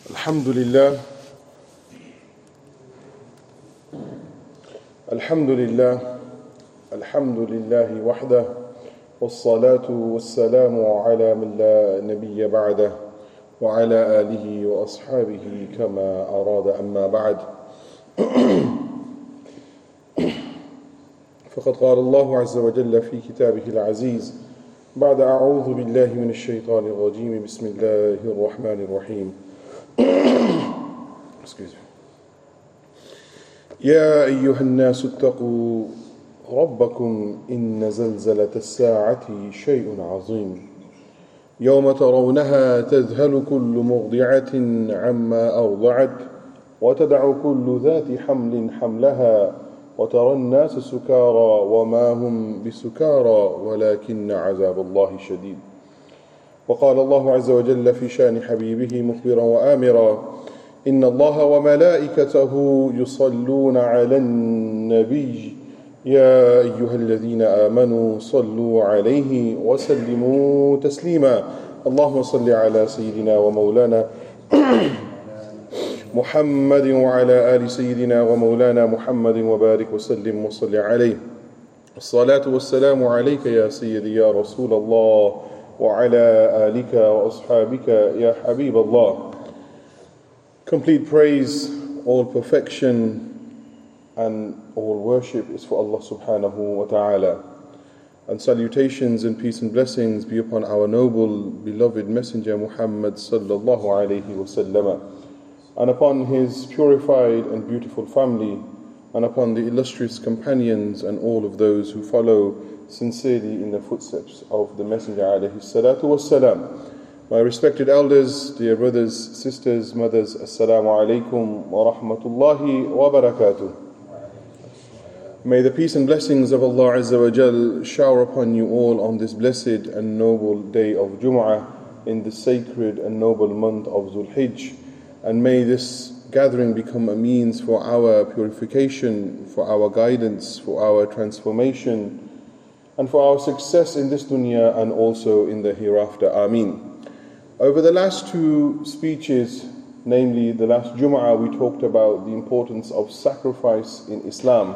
الحمد لله الحمد لله الحمد لله وحده والصلاة والسلام على من لا نبي بعده وعلى آله وأصحابه كما أراد أما بعد فقد قال الله عز وجل في كتابه العزيز بعد أعوذ بالله من الشيطان الرجيم بسم الله الرحمن الرحيم يا أيها الناس اتقوا ربكم إن زلزلة الساعة شيء عظيم يوم ترونها تذهل كل مرضعة عما أرضعت وتدع كل ذات حمل حملها وترى الناس سكارى وما هم بسكارى ولكن عذاب الله شديد. وقال الله عز وجل في شان حبيبه مخبرا وآمرا إن الله وملائكته يصلون على النبي يا أيها الذين آمنوا صلوا عليه وسلموا تسليما. اللهم صل على سيدنا ومولانا محمد وعلى آل سيدنا ومولانا محمد وبارك وسلم وصل عليه. الصلاة والسلام عليك يا سيدي يا رسول الله وعلى آلك وأصحابك يا حبيب الله. Complete praise, all perfection and all worship is for Allah subhanahu wa ta'ala. And salutations and peace and blessings be upon our noble, beloved messenger Muhammad sallallahu alayhi wa sallam, and upon his purified and beautiful family, and upon the illustrious companions and all of those who follow sincerely in the footsteps of the messenger alayhi salatu wassalam. My respected elders, dear brothers, sisters, mothers, Assalamu alaikum wa rahmatullahi wa barakatuh. May the peace and blessings of Allah Azza wa Jal shower upon you all on this blessed and noble day of Jum'ah in the sacred and noble month of Dhul Hijj. And may this gathering become a means for our purification, for our guidance, for our transformation, and for our success in this dunya and also in the hereafter. Ameen. Over the last two speeches, namely the last Jum'ah, we talked about the importance of sacrifice in Islam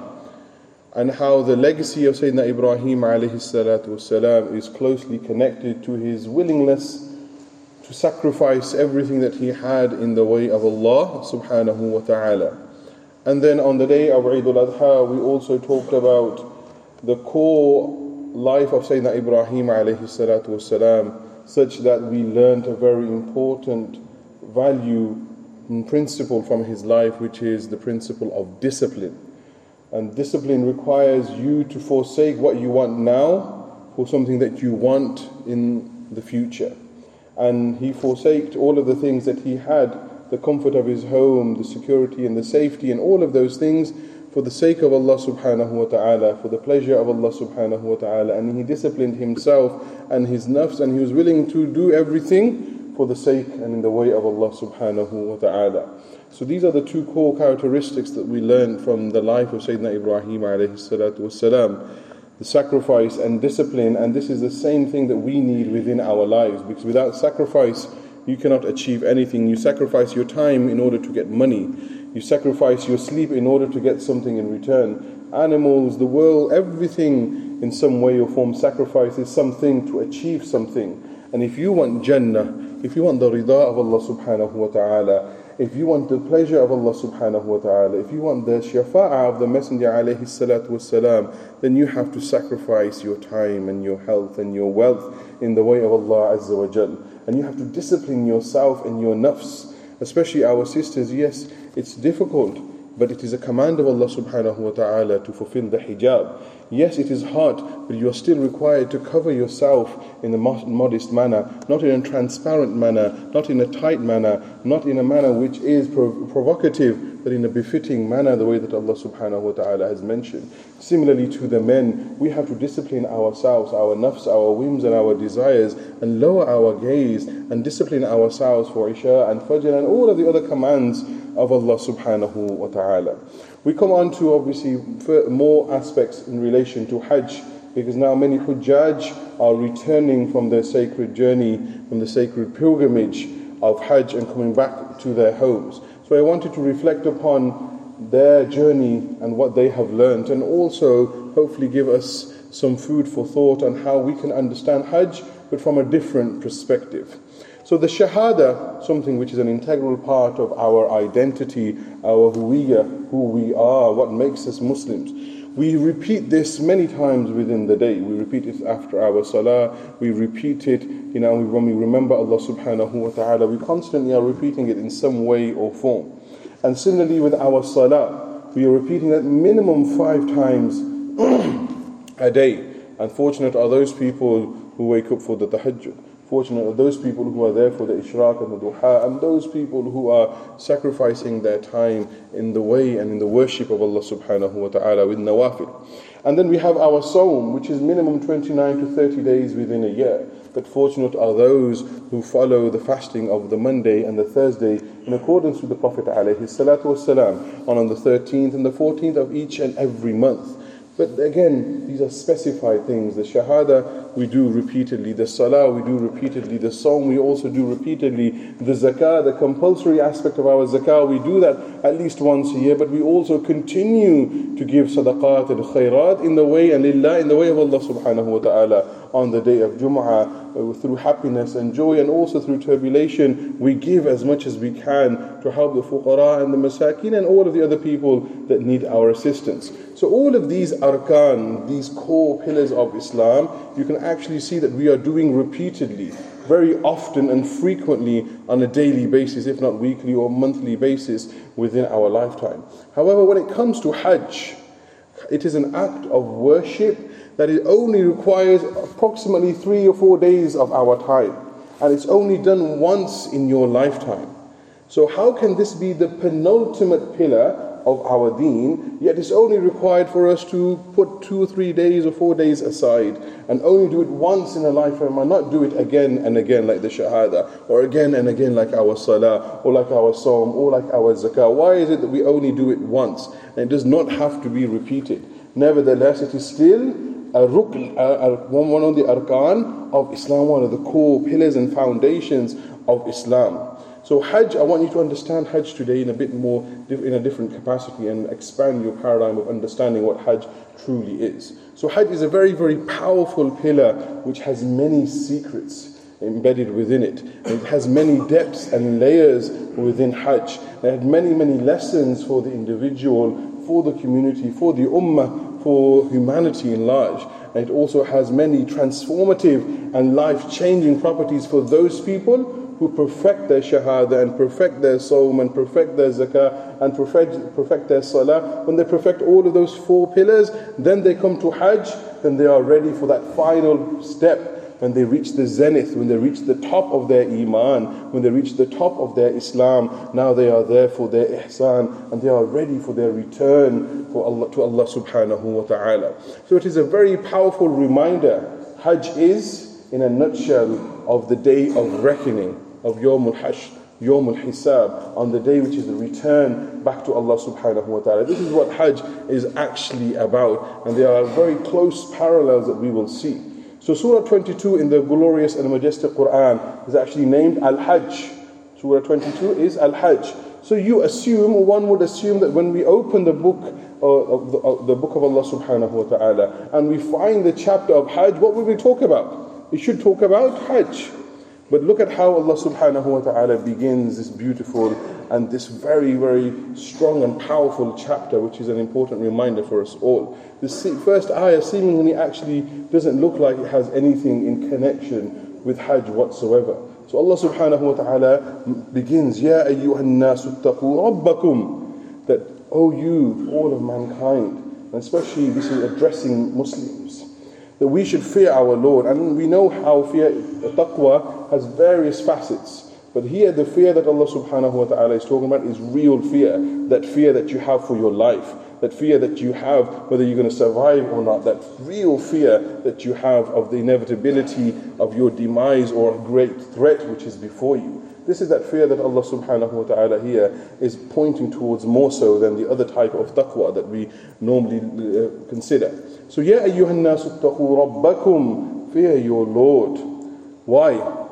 and how the legacy of Sayyidina Ibrahim alayhi salatu wasalam is closely connected to his willingness to sacrifice everything that he had in the way of Allah subhanahu wa ta'ala. And then on the day of Eid al-Adha, we also talked about the core life of Sayyidina Ibrahim alayhi salatu wasalam, such that we learned a very important value and principle from his life, which is the principle of discipline. And discipline requires you to forsake what you want now for something that you want in the future. And he forsaked all of the things that he had, the comfort of his home, the security and the safety and all of those things, for the sake of Allah subhanahu wa ta'ala, for the pleasure of Allah subhanahu wa ta'ala. And he disciplined himself and his nafs, and he was willing to do everything for the sake and in the way of Allah subhanahu wa ta'ala. So these are the two core characteristics that we learn from the life of Sayyidina Ibrahim alayhi salatu wassalam, the sacrifice and discipline. And this is the same thing that we need within our lives, because without sacrifice you cannot achieve anything. You sacrifice your time in order to get money. You sacrifice your sleep in order to get something in return. Animals, the world, everything in some way or form sacrifices something to achieve something. And if you want Jannah, if you want the rida of Allah subhanahu wa ta'ala, if you want the pleasure of Allah subhanahu wa ta'ala, if you want the shafa'ah of the Messenger alayhi salatu wasalam, then you have to sacrifice your time and your health and your wealth in the way of Allah Azza wa Jal. And you have to discipline yourself and your nafs, especially our sisters. Yes, it's difficult, but it is a command of Allah subhanahu wa ta'ala to fulfill the hijab. Yes, it is hard, but you are still required to cover yourself in a modest manner, not in a transparent manner, not in a tight manner, not in a manner which is provocative, but in a befitting manner, the way that Allah subhanahu wa ta'ala has mentioned. Similarly to the men, we have to discipline ourselves, our nafs, our whims and our desires, and lower our gaze and discipline ourselves for Isha and Fajr and all of the other commands of Allah subhanahu wa ta'ala. We come on to obviously more aspects in relation to Hajj, because now many Hujjaj are returning from their sacred journey, from the sacred pilgrimage of Hajj and coming back to their homes. So I wanted to reflect upon their journey and what they have learned, and also hopefully give us some food for thought on how we can understand Hajj, but from a different perspective. So the Shahada, something which is an integral part of our identity, our huwiyya, who we are, what makes us Muslims. We repeat this many times within the day. We repeat it after our salah. We repeat it, when we remember Allah subhanahu wa ta'ala. We constantly are repeating it in some way or form. And similarly with our salah, we are repeating that minimum 5 times a day. Unfortunate are those people who wake up for the tahajjud. Fortunate are those people who are there for the ishraq and the duha, and those people who are sacrificing their time in the way and in the worship of Allah subhanahu wa ta'ala with nawafil. And then we have our sawm, which is minimum 29 to 30 days within a year. But fortunate are those who follow the fasting of the Monday and the Thursday in accordance with the Prophet alayhi salatu wasalam on the 13th and the 14th of each and every month. But again, these are specified things. The Shahada we do repeatedly, the Salah we do repeatedly, the Sawm we also do repeatedly, the Zakah, the compulsory aspect of our Zakah, we do that at least once a year, but we also continue to give Sadaqat and Khairat in the way and Lillah, in the way of Allah subhanahu wa ta'ala on the day of Jum'ah, through happiness and joy, and also through tribulation. We give as much as we can to help the fuqara and the masakin and all of the other people that need our assistance. So all of these arkan, these core pillars of Islam, you can actually see that we are doing repeatedly, very often and frequently on a daily basis, if not weekly or monthly basis within our lifetime. However, when it comes to Hajj, it is an act of worship that it only requires approximately 3 or 4 days of our time, and it's only done once in your lifetime. So how can this be the penultimate pillar of our deen, yet it's only required for us to put 2 or 3 days or 4 days aside and only do it once in a lifetime and not do it again and again like the Shahada, or again and again like our Salah, or like our Sawm, or like our Zakah? Why is it that we only do it once and it does not have to be repeated? Nevertheless, it is still a rukn, one of the arkan of Islam, one of the core pillars and foundations of Islam. So Hajj, I want you to understand Hajj today in a bit more, in a different capacity, and expand your paradigm of understanding what Hajj truly is. So Hajj is a very, very powerful pillar which has many secrets embedded within it. And it has many depths and layers within Hajj. It had many, many lessons for the individual, for the community, for the ummah, for humanity in large. And it also has many transformative and life-changing properties for those people who perfect their shahada and perfect their sawm and perfect their zakah and perfect their salah. When they perfect all of those 4 pillars, then they come to Hajj, then they are ready for that final step. When they reach the zenith, when they reach the top of their iman, when they reach the top of their Islam, now they are there for their ihsan, and they are ready for their return to Allah subhanahu wa ta'ala. So it is a very powerful reminder. Hajj is, in a nutshell, of the day of reckoning, of Yawmul Hashr, Yawmul Hisab, on the day which is the return back to Allah subhanahu wa ta'ala. This is what Hajj is actually about, and there are very close parallels that we will see. So Surah 22 in the glorious and majestic Quran is actually named Al-Hajj. Surah 22 is Al-Hajj. So you assume, or one would assume, that when we open the book of the book of Allah subhanahu wa ta'ala and we find the chapter of Hajj, what will we talk about? It should talk about Hajj. But look at how Allah subhanahu wa ta'ala begins this beautiful and this very, very strong and powerful chapter, which is an important reminder for us all. This first ayah seemingly actually doesn't look like it has anything in connection with Hajj whatsoever. So Allah subhanahu wa ta'ala begins, Ya ayyuhan nasu ttaqu rabbakum, that, oh you, all of mankind, and especially this is addressing Muslims, that we should fear our Lord. And we know how fear, taqwa, has various facets. But here the fear that Allah subhanahu wa ta'ala is talking about is real fear. That fear that you have for your life. That fear that you have whether you're going to survive or not. That real fear that you have of the inevitability of your demise or a great threat which is before you. This is that fear that Allah subhanahu wa ta'ala here is pointing towards more so than the other type of taqwa that we normally consider. So, Ya ayyuhan nasu ttaqu rabbakum, fear your Lord. Why?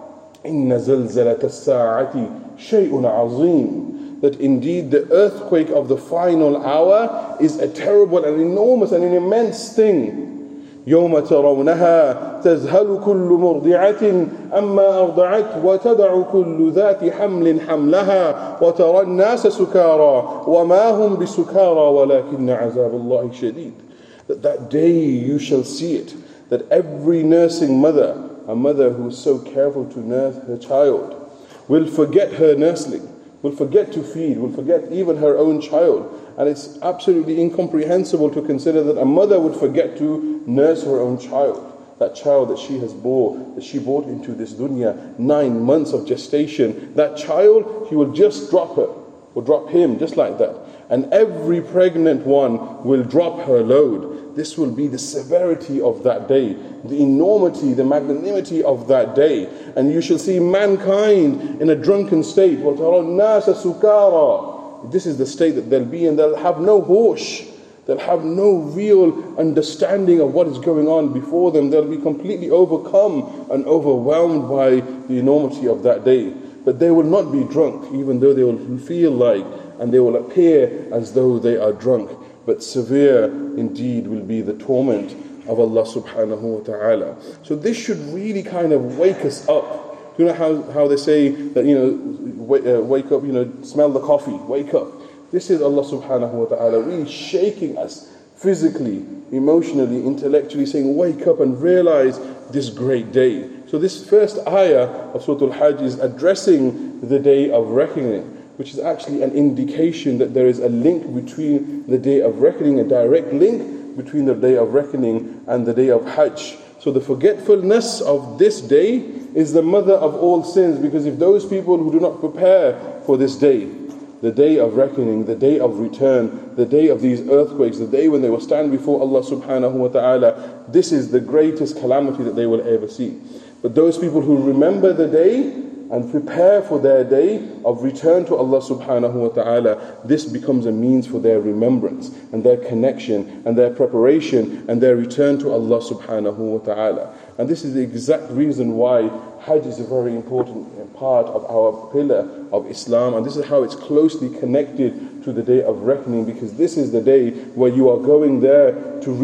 إِنَّ زَلْزَلَةَ السَّاعَةِ شَيْءٌ عَظِيمٌ. That indeed the earthquake of the final hour is a terrible and enormous and an immense thing. يوم ترونها تذهل كل مرضعة أما أرضعت وتدع كل ذات حمل حملها وترى الناس سكارى وما هم بسكارى ولكن عذاب الله شديد. That day you shall see it, that every nursing mother, a mother who is so careful to nurse her child, will forget her nursling, will forget to feed, will forget even her own child. And it's absolutely incomprehensible to consider that a mother would forget to nurse her own child. That child that she has that she brought into this dunya, 9 months of gestation. That child, he will just drop her, or drop him, just like that. And every pregnant one will drop her load. This will be the severity of that day, the enormity, the magnanimity of that day. And you shall see mankind in a drunken state. وَتَرَى النَّاسَ سُكَارَى. This is the state that they'll be in. They'll have no hosh. They'll have no real understanding of what is going on before them. They'll be completely overcome and overwhelmed by the enormity of that day. But they will not be drunk, even though they will feel like, and they will appear as though they are drunk. But severe indeed will be the torment of Allah subhanahu wa ta'ala. So this should really kind of wake us up. You know how they say that, wake up, smell the coffee, wake up. This is Allah subhanahu wa ta'ala really shaking us physically, emotionally, intellectually, saying wake up and realize this great day. So this first ayah of Surah Al-Hajj is addressing the day of reckoning, which is actually an indication that there is a link between the day of reckoning, a direct link between the day of reckoning and the day of Hajj. So the forgetfulness of this day is the mother of all sins, because if those people who do not prepare for this day, the day of reckoning, the day of return, the day of these earthquakes, the day when they will stand before Allah subhanahu wa ta'ala, this is the greatest calamity that they will ever see. But those people who remember the day and prepare for their day of return to Allah subhanahu wa ta'ala, this becomes a means for their remembrance and their connection and their preparation and their return to Allah subhanahu wa ta'ala. And this is the exact reason why Hajj is a very important part of our pillar of Islam, and this is how it's closely connected to the day of reckoning, because this is the day where you are going there to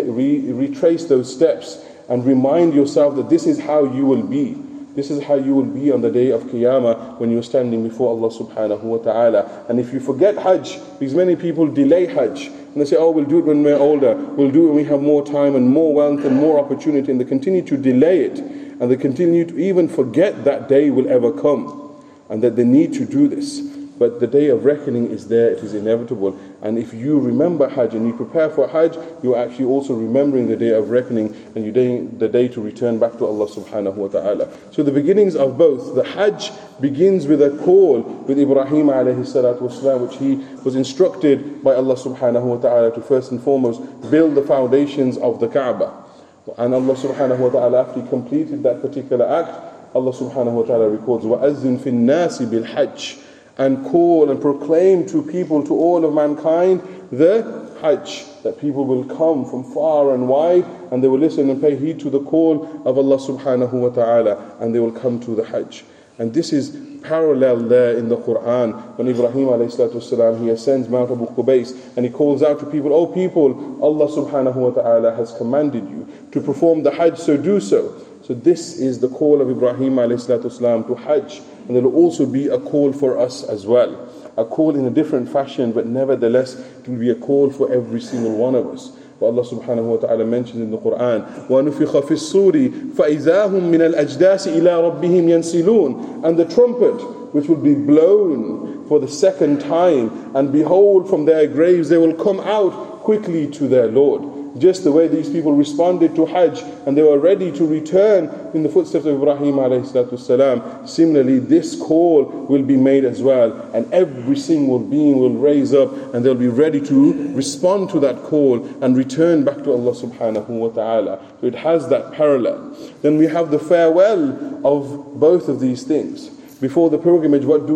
retrace those steps and remind yourself that this is how you will be. This is how you will be on the day of Qiyamah when you're standing before Allah subhanahu wa ta'ala. And if you forget Hajj, because many people delay Hajj, and they say, oh, we'll do it when we're older, we'll do it when we have more time and more wealth and more opportunity, and they continue to delay it, and they continue to even forget that day will ever come, and that they need to do this. But the day of reckoning is there, it is inevitable. And if you remember Hajj and you prepare for Hajj, you're actually also remembering the day of reckoning and the day to return back to Allah subhanahu wa ta'ala. So the beginnings of both, the Hajj begins with a call with Ibrahim alayhi salatu wasalam, which he was instructed by Allah subhanahu wa ta'ala to first and foremost build the foundations of the Kaaba. And Allah subhanahu wa ta'ala, after he completed that particular act, Allah subhanahu wa ta'ala records, وَأَذِّن فِي النَّاسِ بِالْحَجِّ, and call and proclaim to people, to all of mankind, the Hajj, that people will come from far and wide and they will listen and pay heed to the call of Allah subhanahu wa ta'ala, and they will come to the Hajj. And this is parallel there in the Quran when Ibrahim alayhi salatu wasalam, he ascends Mount Abu Qubais and he calls out to people, oh people, Allah subhanahu wa ta'ala has commanded you to perform the Hajj, so do so. So this is the call of Ibrahim alayhi salatu wasalam to Hajj. And there will also be a call for us as well. A call in a different fashion, but nevertheless it will be a call for every single one of us. But Allah subhanahu wa ta'ala mentions in the Quran, وَنُفِخَ فِي الصُّورِ فَإِذَا هُمْ مِنَ الْأَجْدَاثِ إِلَىٰ رَبِّهِمْ يَنْسِلُونَ. And the trumpet, which will be blown for the second time, and behold, from their graves they will come out quickly to their Lord. Just the way these people responded to Hajj and they were ready to return in the footsteps of Ibrahim alayhi salatu wasalam, similarly this call will be made as well, and every single being will raise up and they'll be ready to respond to that call and return back to Allah subhanahu wa ta'ala. So it has that parallel. Then we have the farewell of both of these things. Before the pilgrimage, what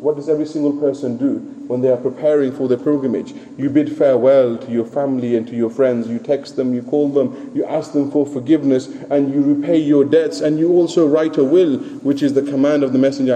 what does every single person do when they are preparing for their pilgrimage? You bid farewell to your family and to your friends. You text them, you call them, you ask them for forgiveness, and you repay your debts, and you also write a will, which is the command of the Messenger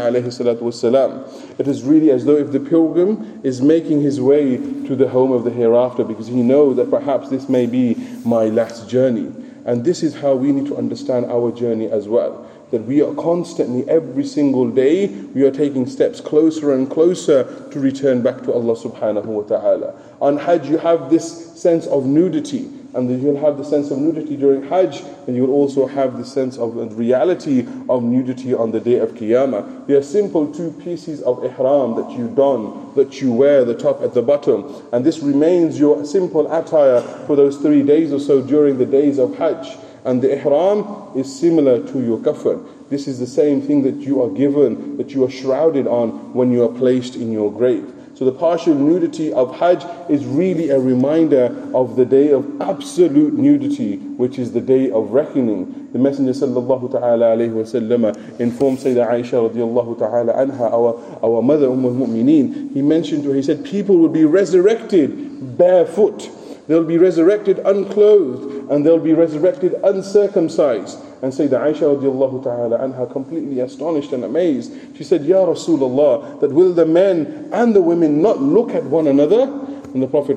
ﷺ. It is really as though if the pilgrim is making his way to the home of the hereafter, because he knows that perhaps this may be my last journey. And this is how we need to understand our journey as well. That we are constantly, every single day, we are taking steps closer and closer to return back to Allah subhanahu wa ta'ala. On Hajj you have this sense of nudity, and then you'll have the sense of nudity during Hajj, and you will also have the sense of the reality of nudity on the day of Qiyamah. They are simple two pieces of ihram that you don, that you wear, the top at the bottom, and this remains your simple attire for those 3 days or so during the days of Hajj. And the ihram is similar to your kafan. This is the same thing that you are given, that you are shrouded on when you are placed in your grave. So the partial nudity of Hajj is really a reminder of the day of absolute nudity, which is the day of reckoning. The Messenger sallallahu ta'ala alayhi wa sallam informed Sayyidah Aisha radiallahu ta'ala anha, our mother al-Mu'mineen, he mentioned to her, he said, people will be resurrected barefoot. They'll be resurrected unclothed, and they'll be resurrected uncircumcised. And Sayyidah Aisha radiallahu ta'ala anha, completely astonished and amazed, she said, Ya Rasulullah, that will the men and the women not look at one another? And the Prophet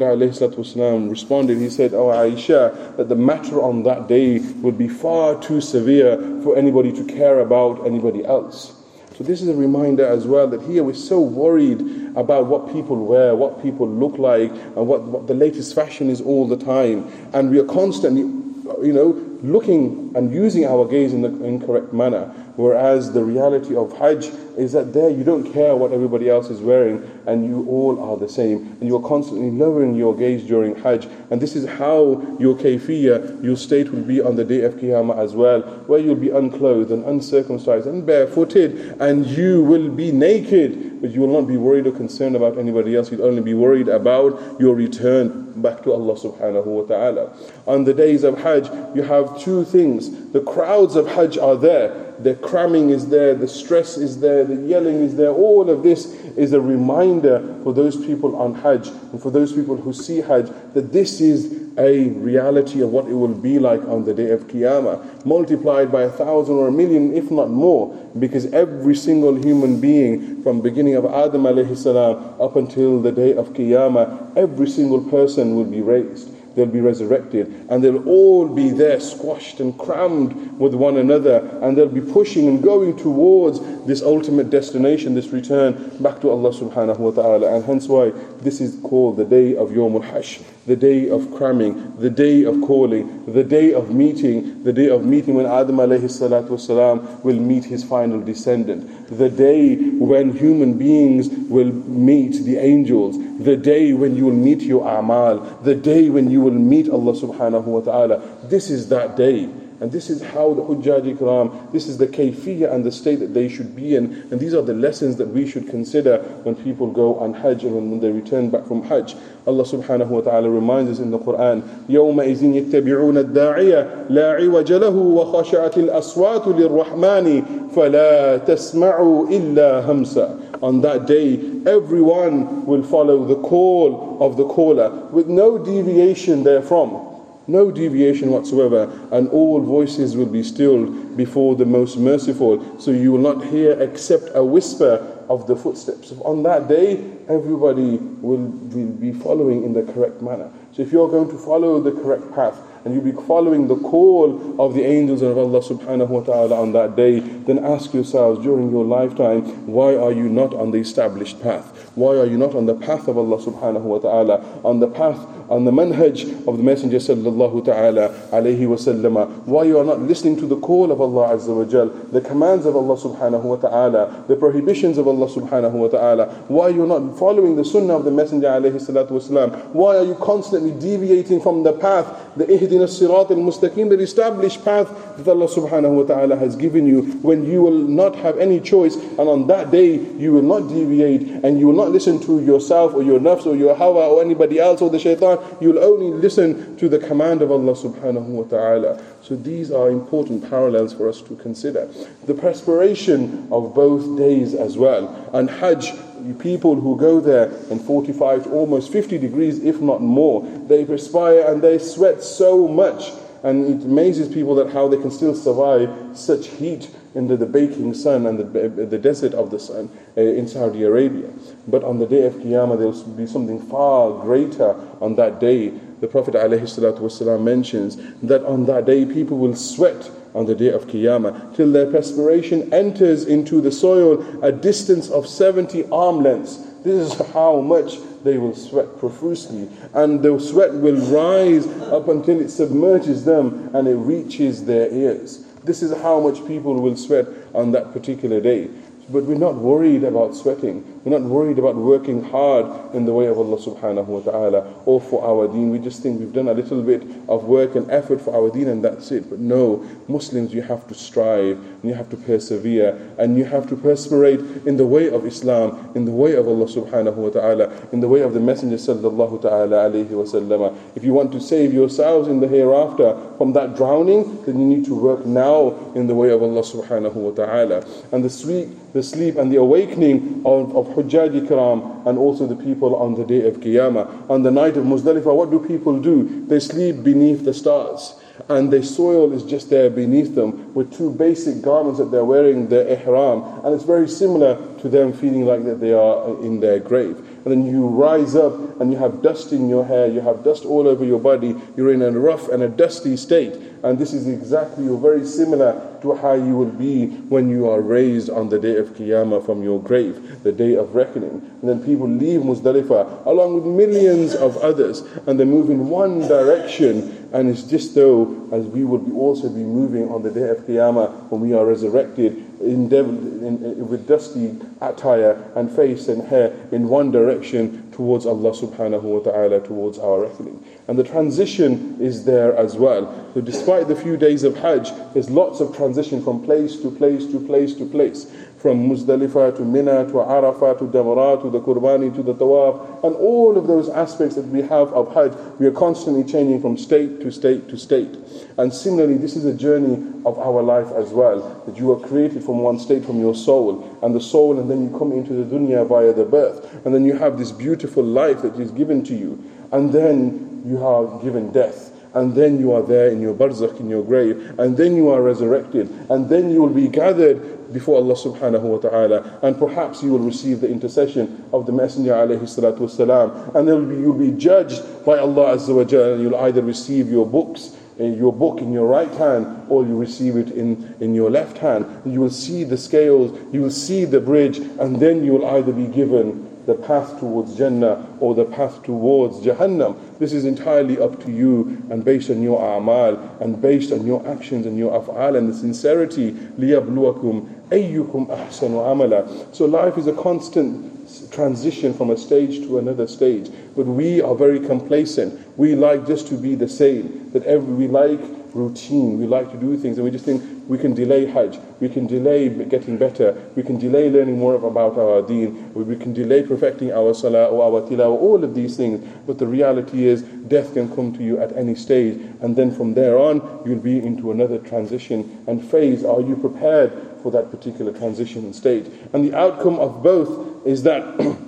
ﷺ responded, he said, Oh Aisha, that the matter on that day would be far too severe for anybody to care about anybody else. So this is a reminder as well that here we're so worried about what people wear, what people look like, and what the latest fashion is all the time. And we are constantly, looking and using our gaze in the incorrect manner. Whereas the reality of Hajj is that there you don't care what everybody else is wearing, and you all are the same. And you are constantly lowering your gaze during Hajj. And this is how your kayfiyah, your state will be on the day of Qiyamah as well, where you'll be unclothed and uncircumcised and barefooted, and you will be naked, but you will not be worried or concerned about anybody else. You'll only be worried about your return back to Allah subhanahu wa ta'ala. On the days of Hajj, you have two things. The crowds of Hajj are there. The cramming is there, the stress is there, the yelling is there. All of this is a reminder for those people on Hajj and for those people who see Hajj that this is a reality of what it will be like on the day of Qiyamah, multiplied by 1,000 or 1,000,000, if not more, because every single human being from beginning of Adam alayhi salam up until the day of Qiyamah, every single person will be raised. They'll be resurrected, and they'll all be there squashed and crammed with one another, and they'll be pushing and going towards this ultimate destination, this return back to Allah subhanahu wa ta'ala. And hence why this is called the day of Yawmul Hashr, the day of cramming, the day of calling, the day of meeting when Adam alayhi salatu wasalam will meet his final descendant, the day when human beings will meet the angels, the day when you will meet your a'mal, the day when you will meet Allah subhanahu wa ta'ala. This is that day. And this is how the Hujjaj Ikram, this is the kayfiyah and the state that they should be in. And these are the lessons that we should consider when people go on Hajj and when they return back from Hajj. Allah subhanahu wa ta'ala reminds us in the Quran, يَوْمَئِذٍ يَتَّبِعُونَ الدَّاعِيَ لَا عِوَجَ لَهُ وَخَشَعَتِ الْأَصْوَاتُ لِلرَّحْمَنِ فَلَا تَسْمَعُوا إِلَّا هَمْسًا. On that day, everyone will follow the call of the caller with no deviation therefrom. No deviation whatsoever, and all voices will be stilled before the most merciful, so you will not hear except a whisper of the footsteps. On that day, everybody will be following in the correct manner. So if you're going to follow the correct path, and you'll be following the call of the angels of Allah subhanahu wa ta'ala on that day, then ask yourselves during your lifetime, why are you not on the established path? Why are you not on the path of Allah subhanahu wa ta'ala, on the path, on the manhaj of the Messenger sallallahu ta'ala alayhi wa sallam? Why you are not listening to the call of Allah azza wa jal, the commands of Allah subhanahu wa ta'ala, the prohibitions of Allah subhanahu wa ta'ala? Why you are not following the sunnah of the Messenger alayhi salatu wasalam? Why are you constantly deviating from the path, the ihdina as-sirat al-mustaqim, the established path that Allah subhanahu wa ta'ala has given you, when you will not have any choice, and on that day you will not deviate, and you will not listen to yourself or your nafs or your hawa or anybody else or the shaitan. You will only listen to the command of Allah subhanahu wa ta'ala. So these are important parallels for us to consider. The perspiration of both days as well. And Hajj, people who go there in 45 to almost 50 degrees, if not more, they perspire and they sweat so much. And it amazes people that how they can still survive such heat in the baking sun and the desert of the sun in Saudi Arabia. But on the day of Qiyamah, there will be something far greater on that day. The Prophet ﷺ mentions that on that day, people will sweat on the day of Qiyamah till their perspiration enters into the soil a distance of 70 arm lengths. This is how much they will sweat profusely, and the sweat will rise up until it submerges them and it reaches their ears. This is how much people will sweat on that particular day. But we're not worried about sweating. We're not worried about working hard in the way of Allah subhanahu wa ta'ala or for our deen. We just think we've done a little bit of work and effort for our deen and that's it. But no, Muslims, you have to strive and you have to persevere and you have to perspirate in the way of Islam, in the way of Allah subhanahu wa ta'ala, in the way of the Messenger sallallahu ta'ala alayhi wa sallam. If you want to save yourselves in the hereafter from that drowning, then you need to work now in the way of Allah subhanahu wa ta'ala. And the sleep and the awakening of Hujjaj Ikram and also the people on the day of Qiyamah. On the night of Muzdalifah, what do people do? They sleep beneath the stars. And the soil is just there beneath them with two basic garments that they're wearing, their ihram. And it's very similar to them feeling like that they are in their grave. And then you rise up and you have dust in your hair, you have dust all over your body, you're in a rough and a dusty state. And this is exactly or very similar to how you will be when you are raised on the day of Qiyamah from your grave, the day of reckoning. And then people leave Muzdalifah along with millions of others and they move in one direction. And it's just though as we will also be moving on the day of Qiyamah when we are resurrected with dusty attire and face and hair in one direction towards Allah subhanahu wa ta'ala, towards our reckoning. And the transition is there as well. So despite the few days of Hajj, there's lots of transition from place to place to place to place. From Muzdalifah to Mina to Arafah to Jamrat to the Qurbani to the Tawaf, and all of those aspects that we have of Hajj, we are constantly changing from state to state to state. And similarly, this is a journey of our life as well, that you are created from one state, from your soul, and then you come into the dunya via the birth, and then you have this beautiful life that is given to you, and then you are given death. And then you are there in your barzakh, in your grave, and then you are resurrected, and then you will be gathered before Allah subhanahu wa ta'ala, and perhaps you will receive the intercession of the Messenger alayhi salatu wasalam, and you'll be judged by Allah azza wa jalla, and you'll either receive your book in your right hand, or you receive it in your left hand. You will see the scales, you will see the bridge, and then you will either be given the path towards Jannah or the path towards Jahannam. This is entirely up to you and based on your a'mal and based on your actions and your af'al and the sincerity. لِيَبْلُوَكُمْ أَيُّكُمْ أَحْسَنُ عَمَلًا. So life is a constant transition from a stage to another stage. But we are very complacent. We like just to be the same. We like routine. We like to do things and we just think we can delay Hajj, we can delay getting better, we can delay learning more about our deen, we can delay perfecting our salah or our tilawah, all of these things. But the reality is death can come to you at any stage, and then from there on you'll be into another transition and phase. Are you prepared for that particular transition and stage? And the outcome of both is that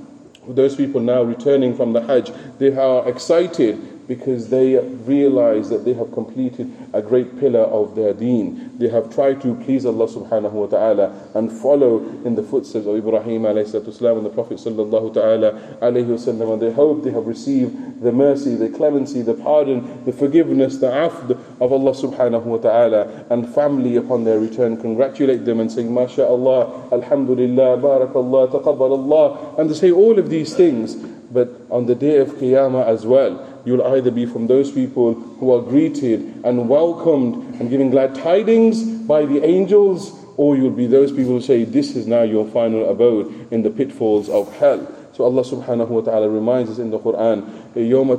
those people now returning from the Hajj, they are excited because they realize that they have completed a great pillar of their deen. They have tried to please Allah subhanahu wa ta'ala and follow in the footsteps of Ibrahim alayhi salatu wasalam and the Prophet sallallahu ta'ala alayhi wasallam, and they hope they have received the mercy, the clemency, the pardon, the forgiveness, the afd of Allah subhanahu wa ta'ala, and family upon their return congratulate them and say MashaAllah, Alhamdulillah, Barakallah, Taqabbalallah, and to say all of these things. But on the day of Qiyamah as well, you'll either be from those people who are greeted and welcomed and given glad tidings by the angels, or you'll be those people who say, this is now your final abode in the pitfalls of hell. So Allah subhanahu wa ta'ala reminds us in the Quran, يَوْمَ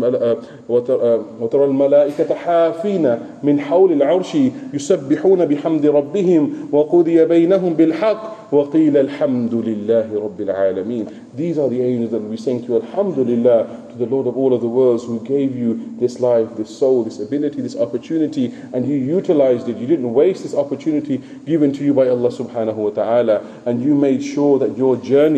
وَتَرَى الْمَلَائِكَةَ حَافِينَ مِنْ حَوْلِ الْعَرْشِ يُسَبِّحُونَ بِحَمْدِ رَبِّهِمْ وَقُضِيَ بَيْنَهُمْ بِالْحَقِّ وَقِيلَ الْحَمْدُ لِلَّهِ رَبِّ الْعَالَمِينَ. These are the angels that will be saying to you, Alhamdulillah, to the Lord of all of the worlds who gave you this life, this soul, this ability, this opportunity, and you utilized it. You didn't waste this opportunity given to you by Allah subhanahu wa ta'ala, and you made sure that your journey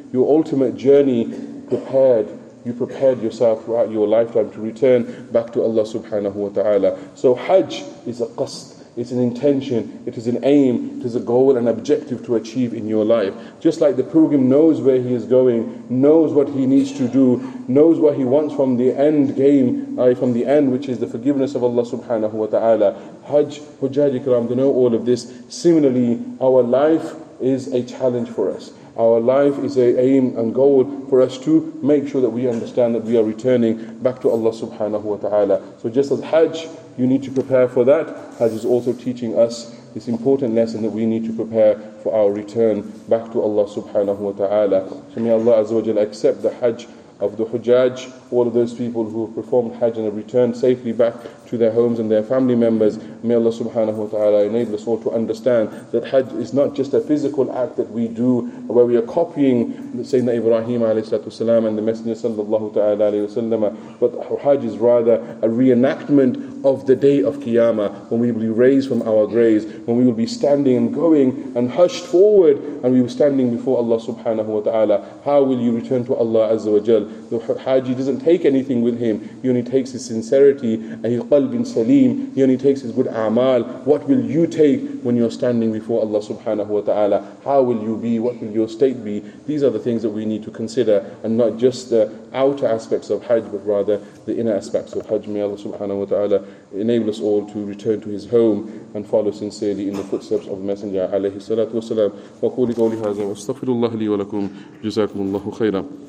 your ultimate journey prepared. You prepared yourself throughout your lifetime to return back to Allah subhanahu wa ta'ala. So Hajj is a qasd. It's an intention, it is an aim, it is a goal and objective to achieve in your life. Just like the pilgrim knows where he is going, knows what he needs to do, knows what he wants from the end game, from the end, which is the forgiveness of Allah subhanahu wa ta'ala. Hujjaj Ikram, they know all of this. Similarly, our life is a challenge for us. Our life is an aim and goal for us to make sure that we understand that we are returning back to Allah subhanahu wa ta'ala. So just as Hajj, you need to prepare for that, Hajj is also teaching us this important lesson that we need to prepare for our return back to Allah subhanahu wa ta'ala. So may Allah Azza wa Jalla accept the Hajj of the Hujjaj, all of those people who have performed Hajj and have returned safely back to their homes and their family members. May Allah subhanahu wa ta'ala enable us all to understand that Hajj is not just a physical act that we do where we are copying Sayyidina Ibrahim alayhi salatu wasalam and the Messenger sallallahu ta'ala alayhi wasallam, but Hajj is rather a reenactment of the day of Qiyamah, when we will be raised from our graves, when we will be standing and going and hushed forward and we will be standing before Allah subhanahu wa ta'ala. How will you return to Allah Azza wa Jal? The Haji doesn't take anything with him. He only takes his sincerity and his qalbin salim. He only takes his good a'mal. What will you take when you're standing before Allah subhanahu wa ta'ala? How will you be? What will your state be? These are the things that we need to consider, and not just the outer aspects of Hajj, but rather the inner aspects of Hajj. May Allah subhanahu wa ta'ala enable us all to return to his home and follow sincerely in the footsteps of the Messenger alayhi salatu wasalam. وقولي قولي هذا واستغفر الله لي ولكم جزاكم الله خيرا.